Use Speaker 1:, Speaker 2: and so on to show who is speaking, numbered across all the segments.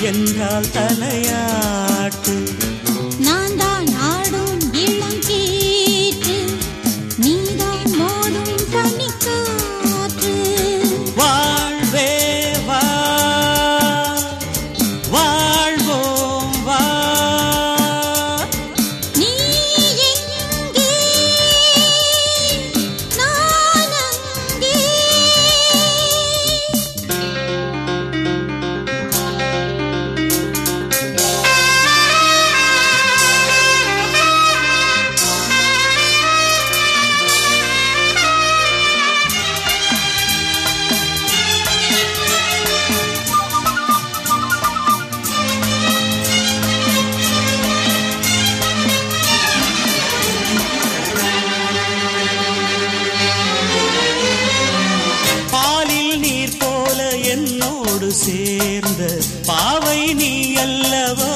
Speaker 1: என்றால் தலையாட்டு.
Speaker 2: நான் தான் ஆடும் இளங்கீற்று, நீதான் மோதும் பனிக்காற்று.
Speaker 1: வாழ்வே வா வாழ்வோம் வா.
Speaker 2: நீ எங்கே நான் அங்கே.
Speaker 1: பாலில் நீர் போல என்னோடு சேர்ந்த பாவை நீ அல்லவோ.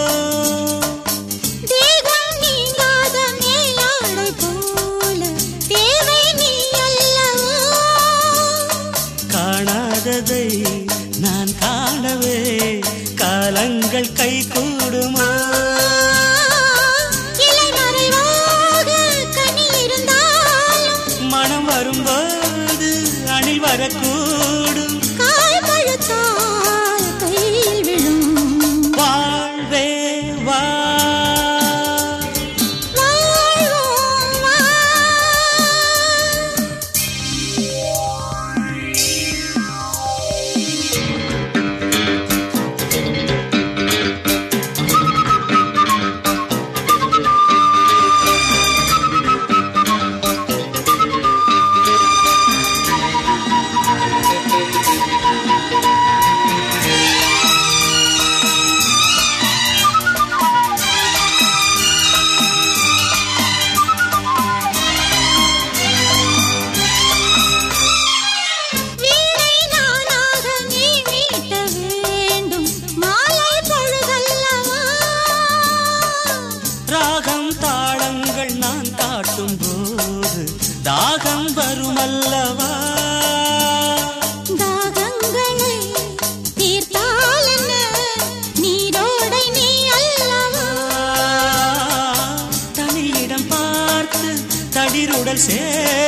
Speaker 2: தேகம் நீங்காத மேலாடை போல தேவை நீ அல்லவோ.
Speaker 1: காணாததை நான் காணவே காலங்கள் கை கூடுமோ.
Speaker 2: இலை மறைவாக கனி இருந்தாலும்
Speaker 1: மனம் வரும்போது அணில் வரக்கூடும்.
Speaker 2: காய் பழுத்தால் கையில் விழும்.
Speaker 1: வாழ்வே வா
Speaker 2: வாழ்வோம் வா. வீணை நானாக நீ மீட்ட வேண்டும் மாலை பொழுதல்லவா.
Speaker 1: ராகம் தாளங்கள் நான் காட்டும் போது தாகம் வருமல்லவா.
Speaker 2: தாகங்களை தீர்த்தால் என்ன நீரோடை நீ அல்லவா.
Speaker 1: தனியிடம் பார்த்து தடிருடல் சே